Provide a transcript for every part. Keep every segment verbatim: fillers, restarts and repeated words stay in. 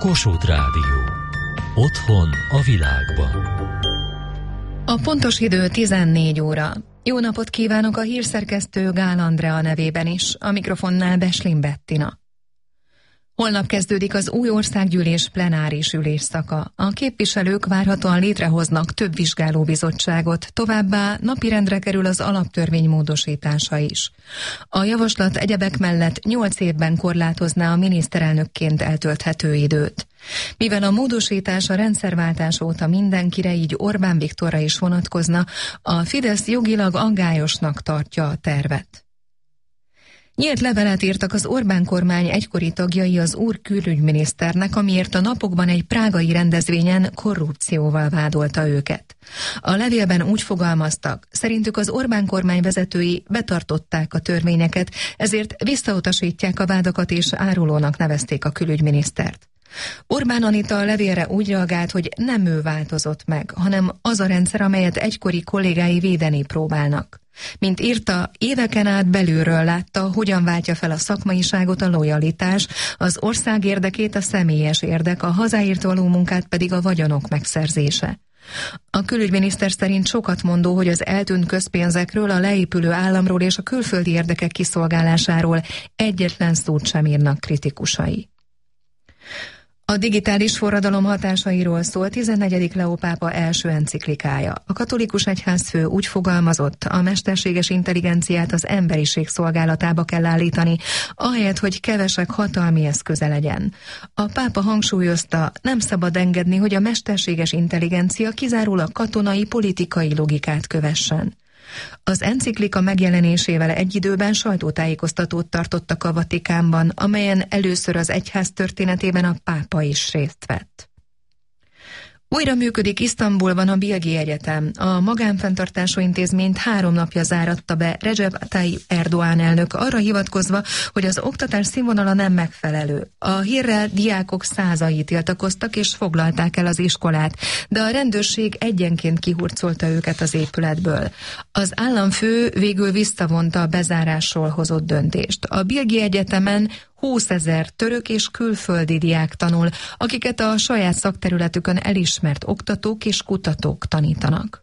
Kossuth Rádió. Otthon a világban. A pontos idő tizennégy óra. Jó napot kívánok a hírszerkesztő Gál Andrea nevében is, a mikrofonnál Beslin Bettina. Holnap kezdődik az új országgyűlés plenáris ülésszaka. A képviselők várhatóan létrehoznak több vizsgálóbizottságot, továbbá napirendre kerül az alaptörvény módosítása is. A javaslat egyebek mellett nyolc évben korlátozná a miniszterelnökként eltölthető időt. Mivel a módosítás a rendszerváltás óta mindenkire, így Orbán Viktorra is vonatkozna, a Fidesz jogilag aggályosnak tartja a tervet. Nyílt levelet írtak az Orbán kormány egykori tagjai az úr külügyminiszternek, amiért a napokban egy prágai rendezvényen korrupcióval vádolta őket. A levélben úgy fogalmaztak, szerintük az Orbán kormány vezetői betartották a törvényeket, ezért visszautasítják a vádakat és árulónak nevezték a külügyminisztert. Orbán Anita a levélre úgy reagált, hogy nem ő változott meg, hanem az a rendszer, amelyet egykori kollégái védeni próbálnak. Mint írta, éveken át belülről látta, hogyan váltja fel a szakmaiságot a lojalitás, az ország érdekét a személyes érdek, a hazáért való munkát pedig a vagyonok megszerzése. A külügyminiszter szerint sokat mondó, hogy az eltűnt közpénzekről, a leépülő államról és a külföldi érdekek kiszolgálásáról egyetlen szót sem írnak kritikusai. A digitális forradalom hatásairól szól tizennegyedik Leó pápa első enciklikája. A katolikus egyházfő úgy fogalmazott, a mesterséges intelligenciát az emberiség szolgálatába kell állítani, ahelyett, hogy kevesek hatalmi eszköze legyen. A pápa hangsúlyozta, nem szabad engedni, hogy a mesterséges intelligencia kizárólag katonai, politikai logikát kövessen. Az enciklika megjelenésével egy időben sajtótájékoztatót tartottak a Vatikánban, amelyen először az egyház történetében a pápa is részt vett. Újra működik Isztambulban a Bilgi Egyetem. A magánfenntartású intézményt három napja záratta be Recep Tayyip Erdoğan elnök arra hivatkozva, hogy az oktatás színvonala nem megfelelő. A hírrel diákok százai tiltakoztak és foglalták el az iskolát, de a rendőrség egyenként kihurcolta őket az épületből. Az államfő végül visszavonta a bezárásról hozott döntést. A Bilgi Egyetemen húszezer török és külföldi diák tanul, akiket a saját szakterületükön elismert oktatók és kutatók tanítanak.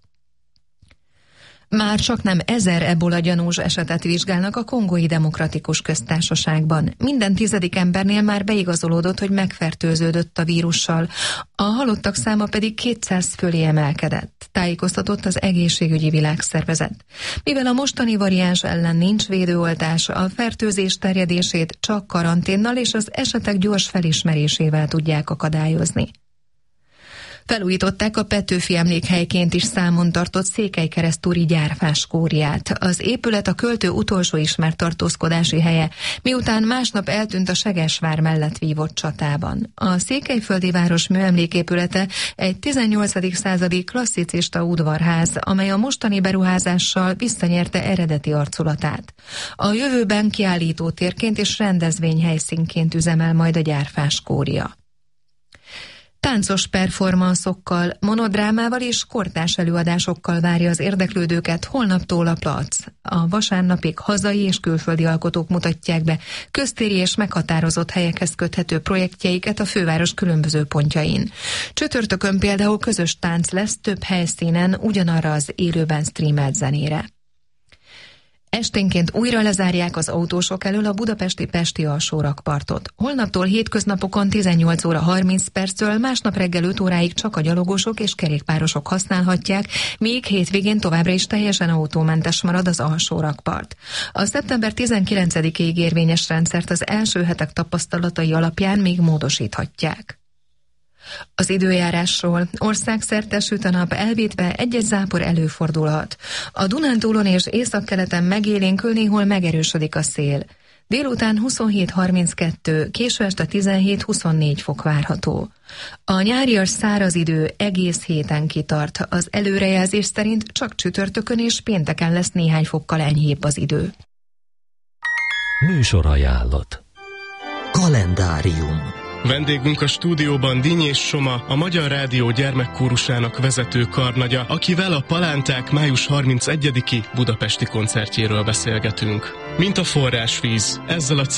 Már csak nem ezer ebola gyanús esetet vizsgálnak a Kongói Demokratikus Köztársaságban. Minden tizedik embernél már beigazolódott, hogy megfertőződött a vírussal. A halottak száma pedig kétszáz fölé emelkedett, tájékoztatott az Egészségügyi Világszervezet. Mivel a mostani variáns ellen nincs védőoltás, a fertőzés terjedését csak karanténnal és az esetek gyors felismerésével tudják akadályozni. Felújították a Petőfi emlékhelyként is számon tartott székelykeresztúri gyárfáskóriát. Az épület a költő utolsó ismert tartózkodási helye, miután másnap eltűnt a Segesvár mellett vívott csatában. A székelyföldi város műemléképülete egy tizennyolcadik századi klasszicista udvarház, amely a mostani beruházással visszanyerte eredeti arculatát. A jövőben kiállítótérként és rendezvényhelyszínként üzemel majd a gyárfáskória. Táncos performanszokkal, monodrámával és kortárs előadásokkal várja az érdeklődőket holnaptól a Plac. A vasárnapig hazai és külföldi alkotók mutatják be köztéri és meghatározott helyekhez köthető projektjeiket a főváros különböző pontjain. Csütörtökön például közös tánc lesz több helyszínen ugyanarra az élőben streamelt zenére. Esténként újra lezárják az autósok elől a budapesti Pesti alsórakpartot. Holnaptól hétköznapokon tizennyolc óra harminc perctől, másnap reggel öt óráig csak a gyalogosok és kerékpárosok használhatják, míg hétvégén továbbra is teljesen autómentes marad az alsórakpart. A szeptember tizenkilencedikéig érvényes rendszert az első hetek tapasztalatai alapján még módosíthatják. Az időjárásról: országszerte süt a nap, elvétve egy-egy zápor előfordulhat. A Dunántúlon és északkeleten megélénkül, néhol megerősödik a szél. Délután huszonhét harminckettő, késő este tizenhét huszonnégy fok várható. A nyárias száraz idő egész héten kitart, az előrejelzés szerint csak csütörtökön és pénteken lesz néhány fokkal enyhébb az idő. Műsorajánlat. Kalendárium. Vendégünk a stúdióban Dinnyés Soma, a Magyar Rádió gyermekkórusának vezető karnagya, akivel a Palánták május harmincegyediki budapesti koncertjéről beszélgetünk. Mint a forrásvíz, ezzel a